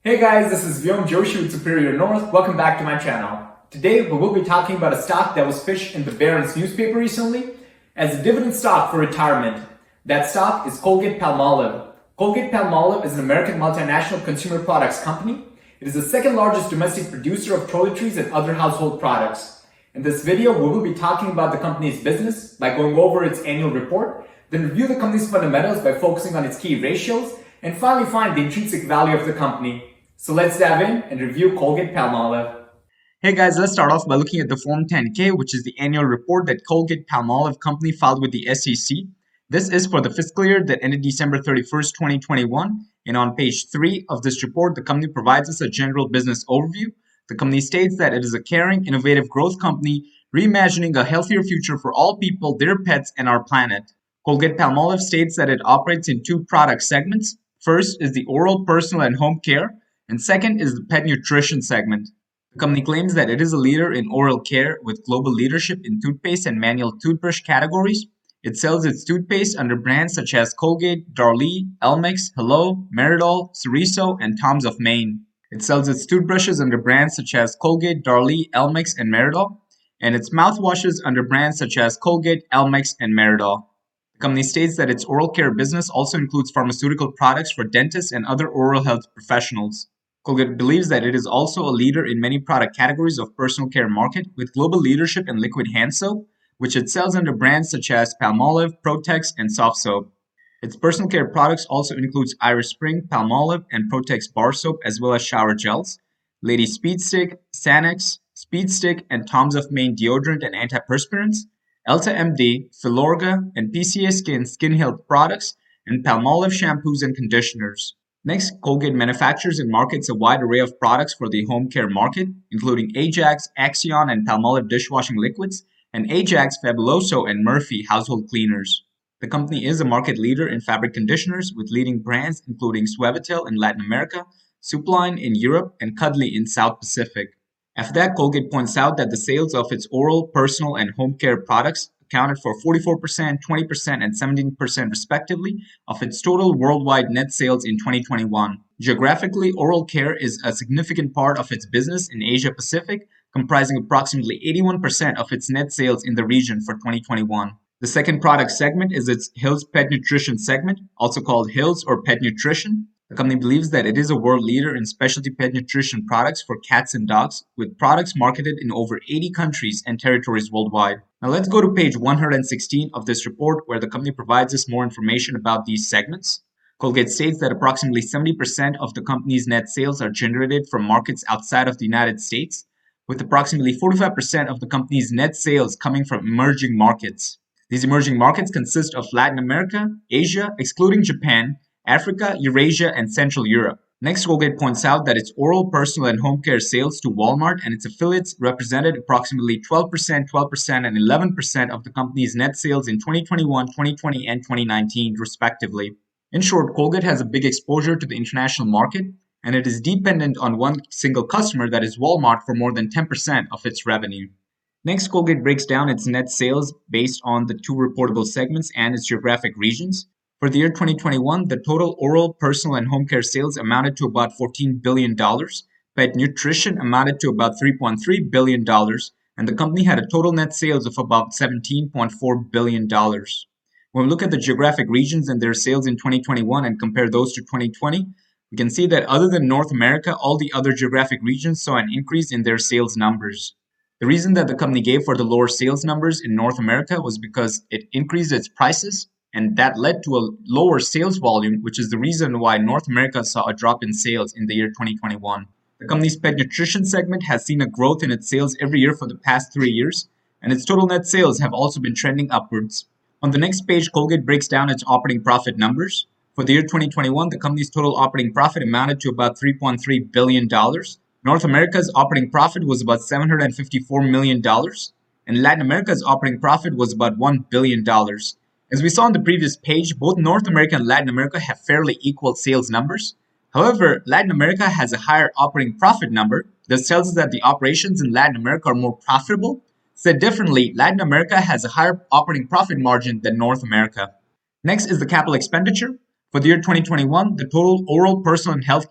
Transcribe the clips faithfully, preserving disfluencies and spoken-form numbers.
Hey guys, this is Vyom Joshi with Superior North. Welcome back to my channel. Today we will be talking about a stock that was pitched in the Barron's newspaper recently as a dividend stock for retirement. That stock is Colgate-Palmolive. Colgate-Palmolive is an American multinational consumer products company. It is the second largest domestic producer of toiletries and other household products. In this video, we will be talking about the company's business by going over its annual report, then review the company's fundamentals by focusing on its key ratios, and finally find the intrinsic value of the company. So let's dive in and review Colgate-Palmolive. Hey guys, let's start off by looking at the Form ten K, which is the annual report that Colgate-Palmolive Company filed with the S E C. This is for the fiscal year that ended December thirty-first, twenty twenty-one. And on page three of this report, the company provides us a general business overview. The company states that it is a caring, innovative growth company reimagining a healthier future for all people, their pets, and our planet. Colgate-Palmolive states that it operates in two product segments. First is the oral, personal, and home care, and second is the pet nutrition segment. The company claims that it is a leader in oral care with global leadership in toothpaste and manual toothbrush categories. It sells its toothpaste under brands such as Colgate, Darlie, Elmex, Hello, Meridol, Cereso, and Tom's of Maine. It sells its toothbrushes under brands such as Colgate, Darlie, Elmex, and Meridol, and its mouthwashes under brands such as Colgate, Elmex, and Meridol. The company states that its oral care business also includes pharmaceutical products for dentists and other oral health professionals. Colgate believes that it is also a leader in many product categories of personal care market with global leadership in liquid hand soap, which it sells under brands such as Palmolive, Protex, and Soft Soap. Its personal care products also includes Irish Spring, Palmolive, and Protex bar soap, as well as shower gels, Lady Speed Stick, Sanex, Speed Stick, and Tom's of Maine deodorant and antiperspirants, Elta M D, Filorga, and P C A Skin skin health products, and Palmolive shampoos and conditioners. Next, Colgate manufactures and markets a wide array of products for the home care market, including Ajax, Axion, and Palmolive dishwashing liquids, and Ajax, Fabuloso, and Murphy household cleaners. The company is a market leader in fabric conditioners with leading brands including Suavitel in Latin America, Supline in Europe, and Cuddly in South Pacific. After that, Colgate points out that the sales of its oral, personal, and home care products accounted for forty-four percent, twenty percent, and seventeen percent respectively of its total worldwide net sales in twenty twenty-one. Geographically, oral care is a significant part of its business in Asia Pacific, comprising approximately eighty-one percent of its net sales in the region for twenty twenty-one. The second product segment is its Hill's Pet Nutrition segment, also called Hill's or Pet Nutrition. The company believes that it is a world leader in specialty pet nutrition products for cats and dogs, with products marketed in over eighty countries and territories worldwide. Now let's go to page one hundred sixteen of this report, where the company provides us more information about these segments. Colgate states that approximately seventy percent of the company's net sales are generated from markets outside of the United States, with approximately forty-five percent of the company's net sales coming from emerging markets. These emerging markets consist of Latin America, Asia, excluding Japan, Africa, Eurasia, and Central Europe. Next, Colgate points out that its oral, personal, and home care sales to Walmart and its affiliates represented approximately twelve percent, twelve percent, and eleven percent of the company's net sales in twenty twenty-one, twenty twenty, and twenty nineteen, respectively. In short, Colgate has a big exposure to the international market, and it is dependent on one single customer, that is Walmart, for more than ten percent of its revenue. Next, Colgate breaks down its net sales based on the two reportable segments and its geographic regions. For the year twenty twenty-one, the total oral, personal, and home care sales amounted to about fourteen billion dollars, pet nutrition amounted to about three point three billion dollars, and the company had a total net sales of about seventeen point four billion dollars. When we look at the geographic regions and their sales in twenty twenty-one and compare those to twenty twenty, we can see that other than North America, all the other geographic regions saw an increase in their sales numbers. The reason that the company gave for the lower sales numbers in North America was because it increased its prices, and that led to a lower sales volume, which is the reason why North America saw a drop in sales in the year twenty twenty-one. The company's pet nutrition segment has seen a growth in its sales every year for the past three years, and its total net sales have also been trending upwards. On the next page, Colgate breaks down its operating profit numbers. For the year twenty twenty-one, the company's total operating profit amounted to about three point three billion dollars. North America's operating profit was about seven hundred fifty-four million dollars, and Latin America's operating profit was about one billion dollars. As we saw on the previous page, both North America and Latin America have fairly equal sales numbers. However, Latin America has a higher operating profit number. This tells us that the operations in Latin America are more profitable. Said differently, Latin America has a higher operating profit margin than North America. Next is the capital expenditure. For the year twenty twenty-one, the total oral, personal, and healthcare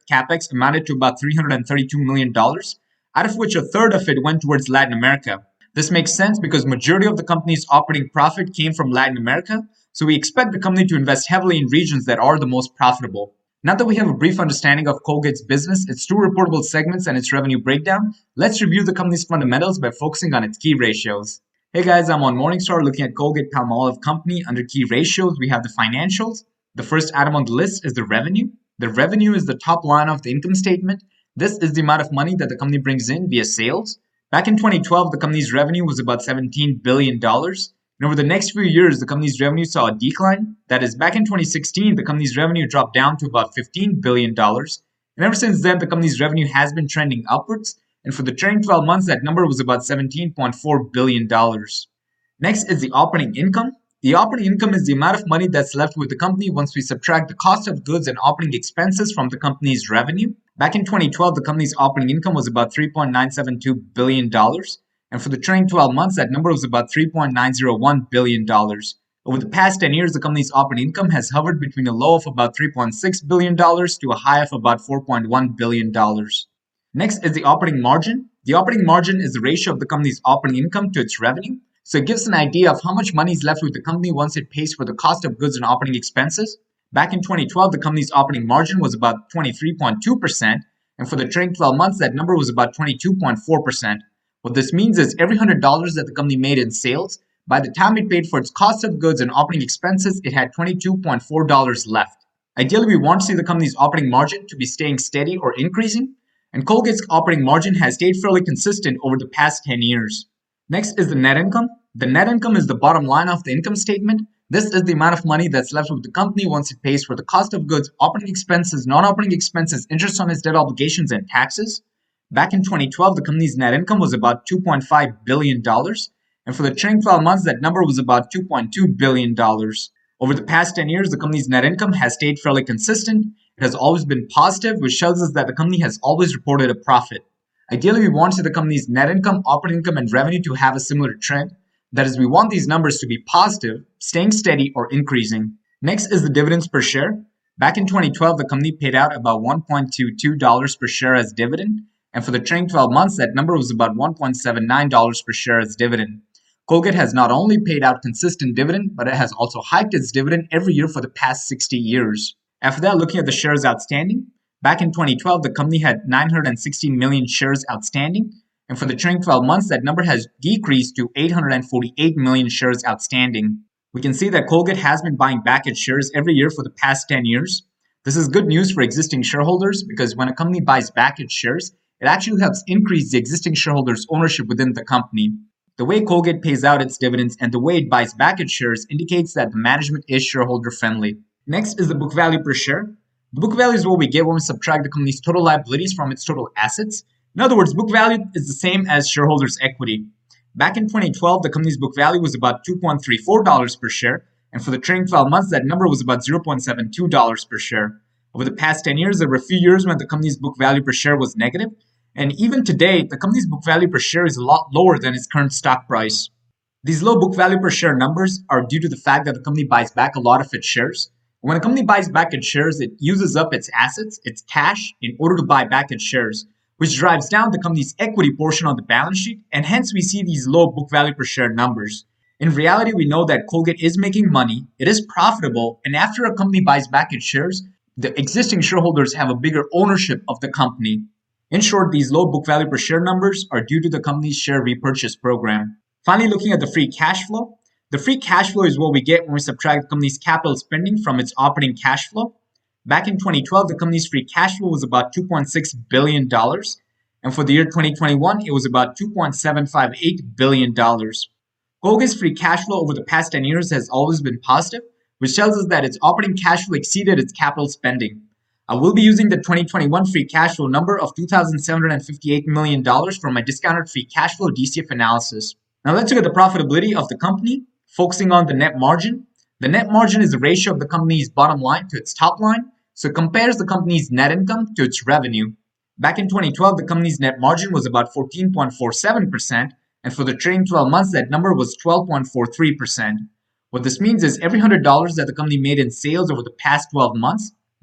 capex amounted to about three hundred thirty-two million dollars, out of which a third of it went towards Latin America. This makes sense because majority of the company's operating profit came from Latin America, so we expect the company to invest heavily in regions that are the most profitable. Now that we have a brief understanding of Colgate's business, its two reportable segments, and its revenue breakdown, let's review the company's fundamentals by focusing on its key ratios. Hey guys, I'm on Morningstar looking at Colgate-Palmolive Company. Under key ratios, we have the financials. The first item on the list is the revenue. The revenue is the top line of the income statement. This is the amount of money that the company brings in via sales. Back in twenty twelve, the company's revenue was about seventeen billion dollars. And over the next few years, the company's revenue saw a decline. That is, back in twenty sixteen, the company's revenue dropped down to about fifteen billion dollars. And ever since then, the company's revenue has been trending upwards. And for the trailing twelve months, that number was about seventeen point four billion dollars. Next is the operating income. The operating income is the amount of money that's left with the company once we subtract the cost of goods and operating expenses from the company's revenue. Back in twenty twelve, the company's operating income was about three point nine seven two billion dollars. And for the trailing twelve months, that number was about three point nine zero one billion dollars. Over the past ten years, the company's operating income has hovered between a low of about three point six billion dollars to a high of about four point one billion dollars. Next is the operating margin. The operating margin is the ratio of the company's operating income to its revenue. So it gives an idea of how much money is left with the company once it pays for the cost of goods and operating expenses. Back in twenty twelve, the company's operating margin was about twenty-three point two percent, and for the trailing twelve months, that number was about twenty-two point four percent. What this means is every one hundred dollars that the company made in sales, by the time it paid for its cost of goods and operating expenses, it had twenty-two point four dollars left. Ideally, we want to see the company's operating margin to be staying steady or increasing, and Colgate's operating margin has stayed fairly consistent over the past ten years. Next is the net income. The net income is the bottom line of the income statement. This is the amount of money that's left with the company once it pays for the cost of goods, operating expenses, non-operating expenses, interest on its debt obligations, and taxes. Back in twenty twelve, the company's net income was about two point five billion dollars, and for the trailing twelve months, that number was about two point two billion dollars. Over the past ten years, the company's net income has stayed fairly consistent. It has always been positive, which shows us that the company has always reported a profit. Ideally, we want to see the company's net income, operating income, and revenue to have a similar trend. That is, we want these numbers to be positive, staying steady, or increasing. Next is the dividends per share. Back in twenty twelve, the company paid out about one point two two dollars per share as dividend, and for the trailing twelve months, that number was about one point seven nine dollars per share as dividend. Colgate has not only paid out consistent dividend, but it has also hiked its dividend every year for the past sixty years. After that, looking at the shares outstanding, back in twenty twelve, the company had nine hundred sixteen million shares outstanding, and for the trailing twelve months, that number has decreased to eight hundred forty-eight million shares outstanding. We can see that Colgate has been buying back its shares every year for the past ten years. This is good news for existing shareholders because when a company buys back its shares, it actually helps increase the existing shareholders' ownership within the company. The way Colgate pays out its dividends and the way it buys back its shares indicates that the management is shareholder friendly. Next is the book value per share. The book value is what we get when we subtract the company's total liabilities from its total assets. In other words, book value is the same as shareholders' equity. Back in twenty twelve, the company's book value was about two point three four dollars per share, and for the trailing twelve months, that number was about zero point seven two dollars per share. Over the past ten years, there were a few years when the company's book value per share was negative, and even today, the company's book value per share is a lot lower than its current stock price. These low book value per share numbers are due to the fact that the company buys back a lot of its shares. When a company buys back its shares, it uses up its assets, its cash, in order to buy back its shares, which drives down the company's equity portion on the balance sheet, and hence we see these low book value per share numbers. In reality, we know that Colgate is making money, it is profitable, and after a company buys back its shares, the existing shareholders have a bigger ownership of the company. In short, these low book value per share numbers are due to the company's share repurchase program. Finally, looking at the free cash flow. The free cash flow is what we get when we subtract the company's capital spending from its operating cash flow. Back in twenty twelve, the company's free cash flow was about two point six billion dollars, and for the year twenty twenty-one, it was about two point seven five eight billion dollars. Colgate's free cash flow over the past ten years has always been positive, which tells us that its operating cash flow exceeded its capital spending. I will be using the twenty twenty-one free cash flow number of two thousand seven hundred fifty-eight million dollars for my discounted free cash flow D C F analysis. Now let's look at the profitability of the company, focusing on the net margin. The net margin is the ratio of the company's bottom line to its top line, so it compares the company's net income to its revenue. Back in twenty twelve, the company's net margin was about fourteen point four seven percent, and for the trailing twelve months, that number was twelve point four three percent. What this means is every one hundred dollars that the company made in sales over the past twelve months,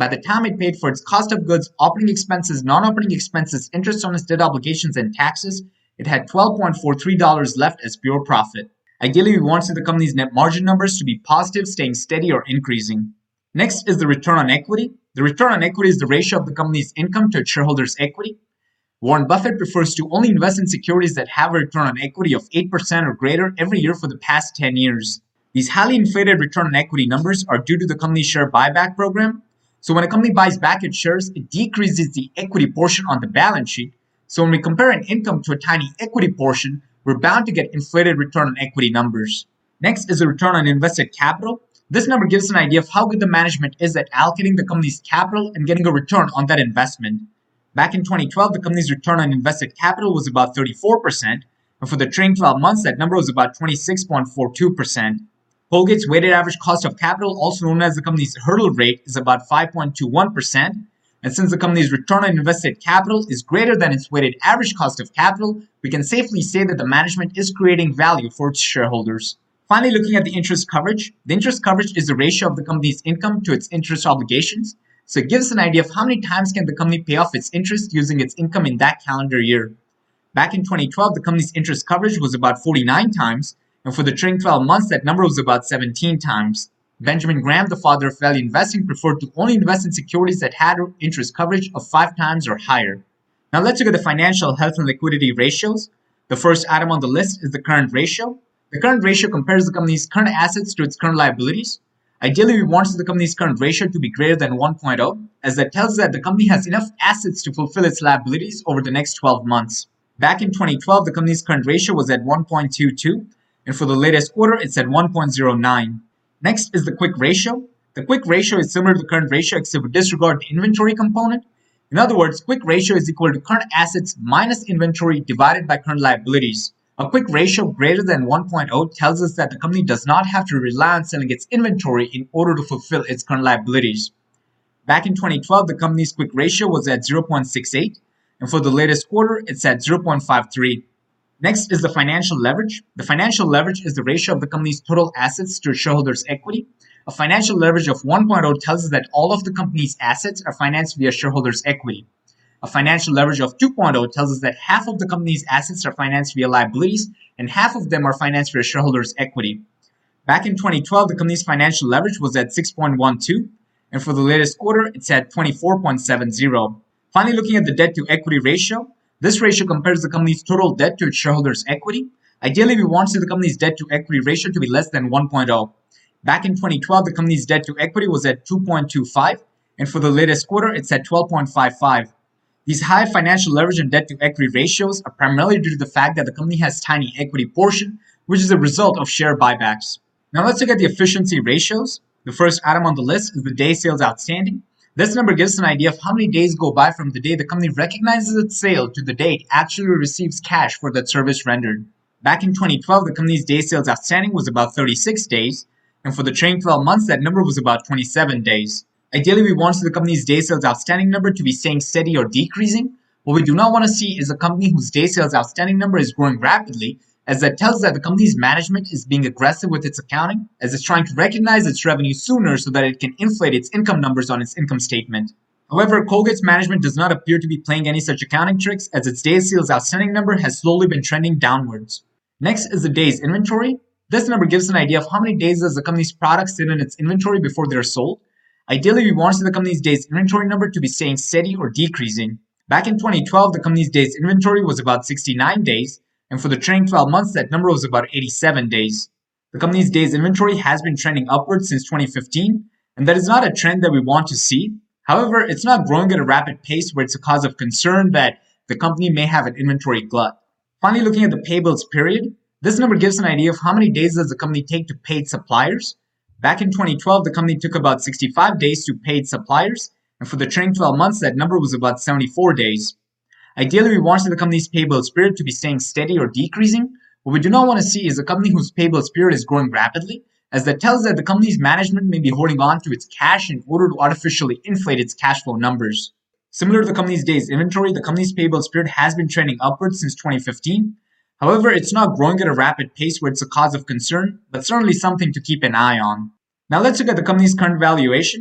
By the time it paid for its cost of goods, operating expenses, non-operating expenses, interest on its debt obligations, and taxes, it had twelve point four three dollars left as pure profit. Ideally, we want the company's net margin numbers to be positive, staying steady or increasing. Next is the return on equity. The return on equity is the ratio of the company's income to its shareholders' equity. Warren Buffett prefers to only invest in securities that have a return on equity of eight percent or greater every year for the past ten years. These highly inflated return on equity numbers are due to the company's share buyback program. So when a company buys back its shares, it decreases the equity portion on the balance sheet. So when we compare an income to a tiny equity portion, we're bound to get inflated return on equity numbers. Next is the return on invested capital. This number gives an idea of how good the management is at allocating the company's capital and getting a return on that investment. Back in twenty twelve, the company's return on invested capital was about thirty-four percent, and for the trailing twelve months, that number was about twenty-six point four two percent. Colgate's weighted average cost of capital, also known as the company's hurdle rate, is about five point two one percent, and since the company's return on invested capital is greater than its weighted average cost of capital, we can safely say that the management is creating value for its shareholders. Finally, looking at the interest coverage, the interest coverage is the ratio of the company's income to its interest obligations. So it gives an idea of how many times can the company pay off its interest using its income in that calendar year. Back in twenty twelve, the company's interest coverage was about forty-nine times, and for the trailing twelve months, that number was about seventeen times. Benjamin Graham, the father of value investing, preferred to only invest in securities that had interest coverage of five times or higher. Now let's look at the financial health and liquidity ratios. The first item on the list is the current ratio. The current ratio compares the company's current assets to its current liabilities. Ideally, we want the company's current ratio to be greater than one point zero, as that tells us that the company has enough assets to fulfill its liabilities over the next twelve months. Back in twenty twelve, the company's current ratio was at one point two two, and for the latest quarter, it's at one point zero nine. Next is the quick ratio. The quick ratio is similar to the current ratio except we disregard the inventory component. In other words, quick ratio is equal to current assets minus inventory divided by current liabilities. A quick ratio greater than one point zero tells us that the company does not have to rely on selling its inventory in order to fulfill its current liabilities. Back in twenty twelve, the company's quick ratio was at zero point six eight, and for the latest quarter, it's at zero point five three. Next is the financial leverage. The financial leverage is the ratio of the company's total assets to shareholders' equity. A financial leverage of one point zero tells us that all of the company's assets are financed via shareholders' equity. A financial leverage of two point zero tells us that half of the company's assets are financed via liabilities and half of them are financed via shareholders' equity. Back in twenty twelve, the company's financial leverage was at six point one two, and for the latest quarter, it's at twenty-four point seven zero. Finally, looking at the debt-to-equity ratio, this ratio compares the company's total debt to its shareholders' equity. Ideally, we want the company's debt-to-equity ratio to be less than one point zero. Back in twenty twelve, the company's debt-to-equity was at two point two five, and for the latest quarter, it's at twelve point five five. These high financial leverage and debt-to-equity ratios are primarily due to the fact that the company has tiny equity portion, which is a result of share buybacks. Now let's look at the efficiency ratios. The first item on the list is the day sales outstanding. This number gives us an idea of how many days go by from the day the company recognizes its sale to the day it actually receives cash for that service rendered. Back in twenty twelve, the company's day sales outstanding was about thirty-six days, and for the trailing twelve months, that number was about twenty-seven days. Ideally, we want the company's day sales outstanding number to be staying steady or decreasing. What we do not want to see is a company whose day sales outstanding number is growing rapidly, as that tells that the company's management is being aggressive with its accounting, as it's trying to recognize its revenue sooner so that it can inflate its income numbers on its income statement. However, Colgate's management does not appear to be playing any such accounting tricks, as its day sales outstanding number has slowly been trending downwards. Next is the days inventory. This number gives an idea of how many days does the company's products sit in its inventory before they're sold. Ideally, we want the company's days inventory number to be staying steady or decreasing. Back in twenty twelve, the company's days inventory was about sixty-nine days, and for the trailing twelve months, that number was about eighty-seven days. The company's days inventory has been trending upwards since twenty fifteen, and that is not a trend that we want to see. However, it's not growing at a rapid pace where it's a cause of concern that the company may have an inventory glut. Finally, looking at the payables period, this number gives an idea of how many days does the company take to pay its suppliers. Back in twenty twelve, the company took about sixty-five days to pay its suppliers, and for the trailing twelve months, that number was about seventy-four days. Ideally, we want the company's payables period to be staying steady or decreasing. What we do not want to see is a company whose payables period is growing rapidly, as that tells that the company's management may be holding on to its cash in order to artificially inflate its cash flow numbers. Similar to the company's days inventory, the company's payables period has been trending upwards since twenty fifteen. However, it's not growing at a rapid pace where it's a cause of concern, but certainly something to keep an eye on. Now let's look at the company's current valuation.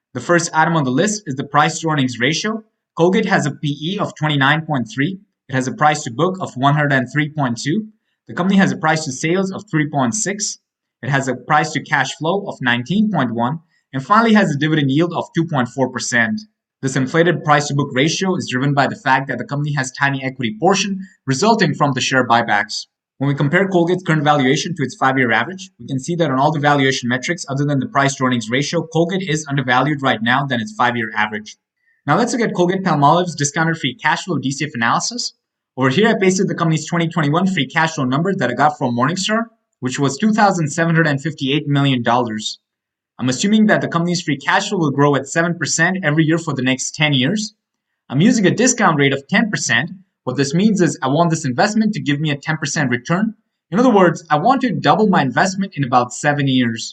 The first item on the list is the price to earnings ratio. Colgate has a P E of twenty-nine point three. It has a price to book of one hundred three point two. The company has a price to sales of three point six. It has a price to cash flow of nineteen point one. And finally has a dividend yield of two point four percent. This inflated price to book ratio is driven by the fact that the company has tiny equity portion resulting from the share buybacks. When we compare Colgate's current valuation to its five-year average, we can see that on all the valuation metrics other than the price to earnings ratio, Colgate is undervalued right now than its five-year average. Now let's look at Colgate-Palmolive's discounted free cash flow D C F analysis. Over here I pasted the company's twenty twenty-one free cash flow number that I got from Morningstar, which was two thousand seven hundred fifty-eight million dollars. I'm assuming that the company's free cash flow will grow at seven percent every year for the next ten years. I'm using a discount rate of ten percent. What this means is I want this investment to give me a ten percent return. In other words, I want to double my investment in about seven years.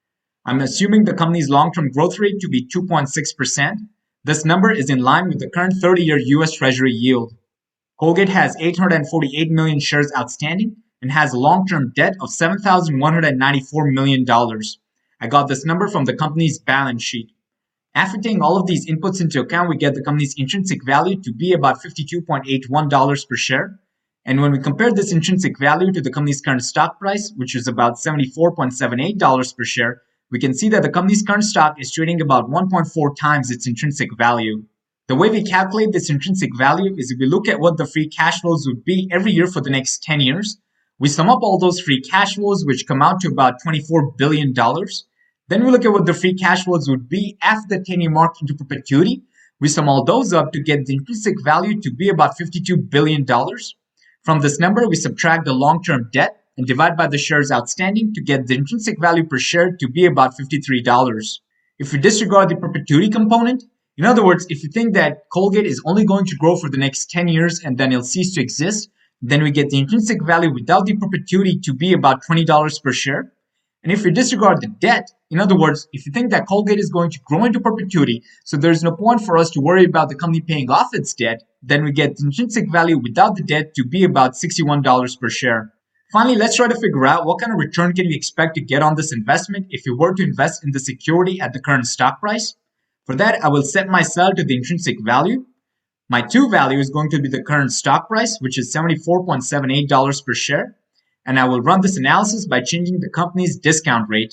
I'm assuming the company's long-term growth rate to be two point six percent. This number is in line with the current thirty-year U S Treasury yield. Colgate has eight hundred forty-eight million shares outstanding and has a long-term debt of seven thousand one hundred ninety-four million dollars. I got this number from the company's balance sheet. After taking all of these inputs into account, we get the company's intrinsic value to be about fifty-two point eight one dollars per share. And when we compare this intrinsic value to the company's current stock price, which is about seventy-four point seven eight dollars per share, we can see that the company's current stock is trading about one point four times its intrinsic value. The way we calculate this intrinsic value is if we look at what the free cash flows would be every year for the next ten years, we sum up all those free cash flows, which come out to about twenty-four billion dollars. Then we look at what the free cash flows would be after the ten-year mark into perpetuity. We sum all those up to get the intrinsic value to be about fifty-two billion dollars. From this number, we subtract the long-term debt and divide by the shares outstanding to get the intrinsic value per share to be about fifty-three dollars. If we disregard the perpetuity component, in other words, if you think that Colgate is only going to grow for the next ten years and then it'll cease to exist, then we get the intrinsic value without the perpetuity to be about twenty dollars per share. And if we disregard the debt, in other words, if you think that Colgate is going to grow into perpetuity, so there's no point for us to worry about the company paying off its debt, then we get the intrinsic value without the debt to be about sixty-one dollars per share. Finally, let's try to figure out what kind of return can we expect to get on this investment if we were to invest in the security at the current stock price. For that, I will set my sell to the intrinsic value. My to value is going to be the current stock price, which is seventy-four point seven eight dollars per share. And I will run this analysis by changing the company's discount rate.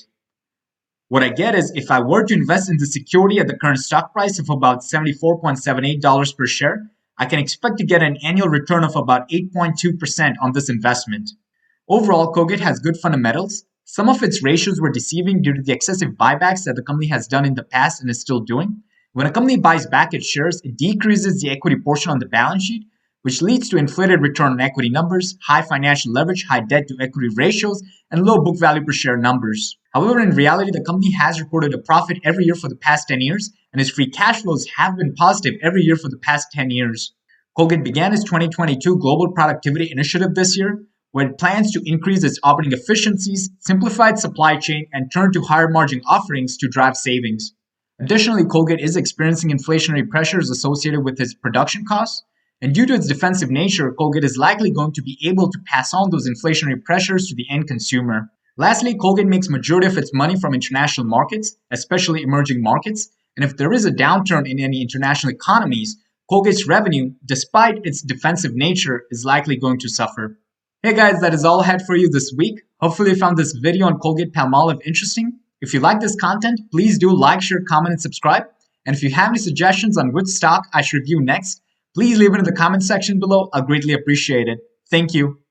What I get is if I were to invest in the security at the current stock price of about seventy-four point seven eight dollars per share, I can expect to get an annual return of about eight point two percent on this investment. Overall, Colgate has good fundamentals. Some of its ratios were deceiving due to the excessive buybacks that the company has done in the past and is still doing. When a company buys back its shares, it decreases the equity portion on the balance sheet, which leads to inflated return on equity numbers, high financial leverage, high debt to equity ratios, and low book value per share numbers. However, in reality, the company has reported a profit every year for the past ten years, and its free cash flows have been positive every year for the past ten years. Colgate began its twenty twenty-two Global Productivity Initiative this year, where it plans to increase its operating efficiencies, simplify its supply chain, and turn to higher margin offerings to drive savings. Additionally, Colgate is experiencing inflationary pressures associated with its production costs, and due to its defensive nature, Colgate is likely going to be able to pass on those inflationary pressures to the end consumer. Lastly, Colgate makes majority of its money from international markets, especially emerging markets, and if there is a downturn in any international economies, Colgate's revenue, despite its defensive nature, is likely going to suffer. Hey guys, that is all I had for you this week. Hopefully you found this video on Colgate-Palmolive interesting. If you like this content, please do like, share, comment, and subscribe. And if you have any suggestions on which stock I should review next, please leave it in the comment section below. I'll greatly appreciate it. Thank you.